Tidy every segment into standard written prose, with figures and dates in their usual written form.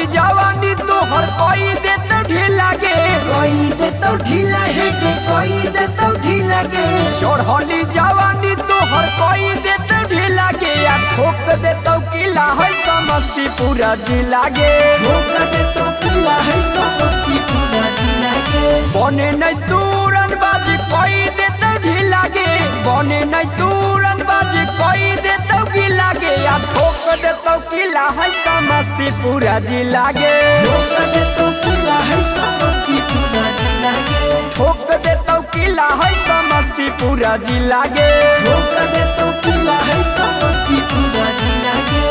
जवानी तोहर कोई दे तो ढीला गे, कोई दे तो ढीला है के कोई दे तो ढीला गे। चढ़ली जवानी तोहर कोई दे तो ढीला गे, आ ठोक दे तो किला है समस्तीपुर जिला गे। ठोक दे तो किला है समस्तीपुर जिला गे। बने नहीं तूरन बाजी कोई दे तो ढीला गे, बने नहीं तूरन बाजी कोई दे तो गिला गे, आ ठोक दे तो किला है समस्तीपुर जिला गे। ठोक दे तो किला है समस्तीपुर जिला गे। ठोक दे तो किला है समस्तीपुर जिला गे। ठोक दे तो किला है समस्तीपुर जिला गे।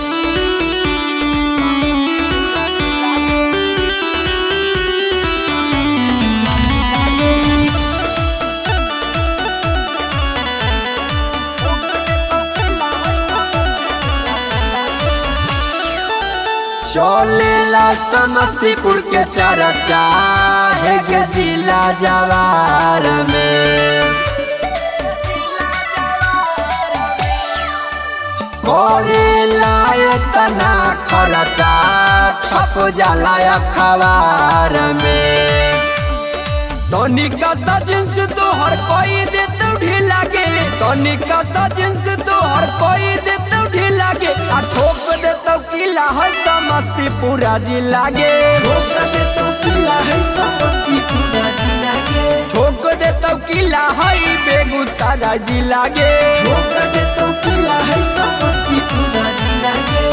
चलेला समस्तीपुर के चर्चा है के जिला जवार में, करेला इतना खर्चा छप जाला अखबार में। तनिका सा जिन्स तोहर कोई दे तो ढीला गे, तनिका सा जिन्स तोहर कोई दे तो ढीला गे, आ ठोक दे तो किला है समस्तीपुर जिला गे। ठोक दे तो किला है समस्तीपुर जिला गे। ठोक दे तो किला है बेगूसराय जिला गे। ठोक दे तो किला है समस्तीपुर जिला गे।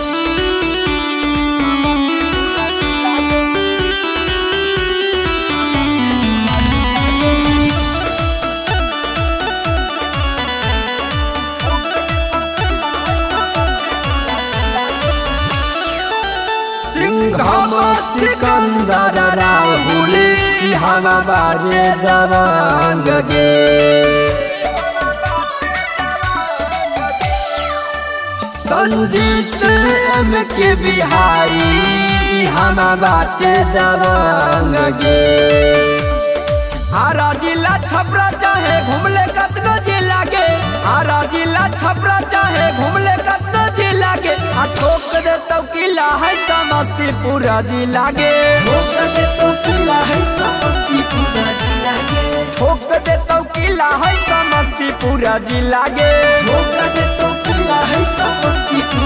सिंघम सिकंदर राहुल हम बारे दबंग गे, संजीत एम के बिहारी हम बाटे दबंग गे। हारा जिला छपरा चाहे घूमले कतनो जिला गे, हारा जिला छपरा चाहे घूमले कतनो जिला गे, आ ठोक दे तो किला है समस्तीपुर जिला गे। ठोक दे तो किला है समस्तीपुर जिला गे। ठोक दे तो किला है समस्तीपुर जिला गे। ठोक दे तो किला है समस्तीपुर